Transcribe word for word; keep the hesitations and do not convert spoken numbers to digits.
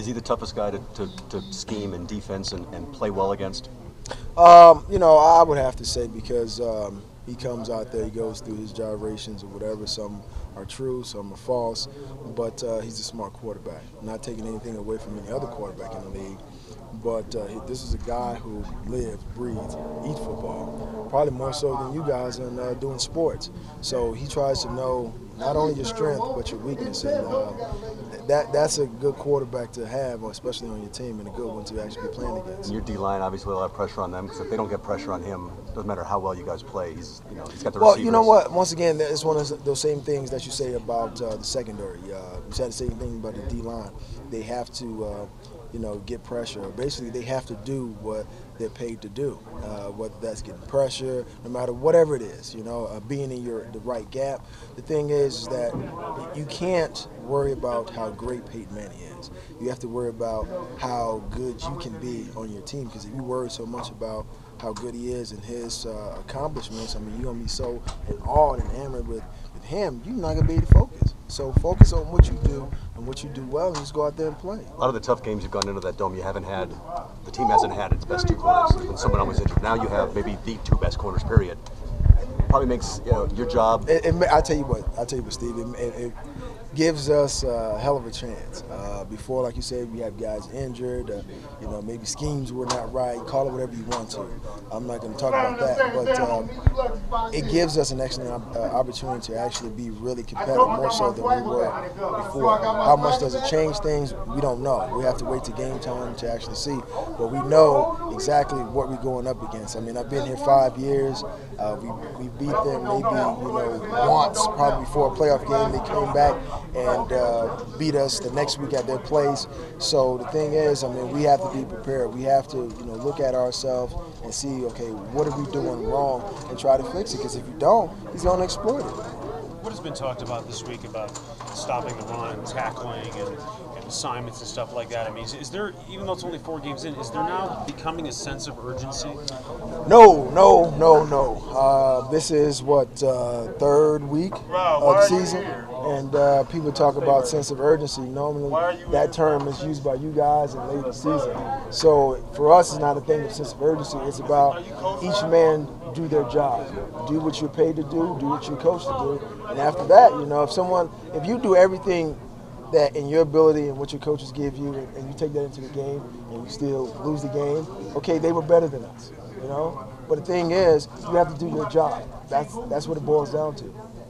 Is he the toughest guy to, to, to scheme in defense and, and play well against? Um, you know, I would have to say because um, he comes out there, he goes through his gyrations or whatever. Some are true, some are false, but uh, he's a smart quarterback. Not taking anything away from any other quarterback in the league, but uh, he, this is a guy who lives, breathes, eats football, probably more so than you guys in uh, doing sports. So he tries to know not only your strength but your weakness, and uh, that that's a good quarterback to have, especially on your team, and a good one to actually be playing against. And your D-line obviously will have pressure on them because if they don't get pressure on him, doesn't matter how well you guys play, he's you know he's got the Well, receivers. you know what? Once again, it's one of those same things that you say about uh, the secondary. Uh, you said the same thing about the D-line. They have to, uh, you know, get pressure. Basically, they have to do what they're paid to do, uh, whether that's getting pressure, no matter whatever it is, you know, uh, being in your the right gap. The thing is, is that you can't worry about how great Peyton Manning is. You have to worry about how good you can be on your team, because if you worry so much about how good he is and his uh, accomplishments, I mean, you're going to be so in awe and enamored with, with him, you're not going to be able to focus. So focus on what you do and what you do well, and just go out there and play. A lot of the tough games you've gone into that dome, you haven't had, the team hasn't had its best two corners when someone was injured. Now you have maybe the two best corners, period. Probably makes you know your job. It, it, I tell you what, I tell you what, Steve. It, it, it gives us a hell of a chance. Uh, before, like you said, we have guys injured. Uh, you know, maybe schemes were not right. Call it whatever you want to. I'm not going to talk about that, but um, it gives us an excellent uh, opportunity to actually be really competitive, more so than we were before. How much does it change things? We don't know. We have to wait to game time to actually see. But we know exactly what we're going up against. I mean, I've been here five years. Uh, we we beat them maybe you know once, probably before a playoff game. They came back and uh, beat us the next week at their place. So the thing is, I mean, we have to be prepared. We have to, you know, look at ourselves and see, okay, what are we doing wrong, and try to fix it. Because if you don't, he's going to exploit it. What has been talked about this week about stopping the run, tackling, and, and assignments and stuff like that? I mean, is, is there, even though it's only four games in, is there now becoming a sense of urgency? No, no, no, no. Uh, this is what uh, third week of the season, and uh, people talk about sense of urgency. Normally, that term is used by you guys in later season. So for us, it's not a thing of sense of urgency. It's about each man do their job, do what you're paid to do, do what you're coached to do, and after that, you know, if someone, if you do everything that in your ability and what your coaches give you, and, and you take that into the game, and you still lose the game, okay, they were better than us, you know. But the thing is, you have to do your job. That's that's what it boils down to.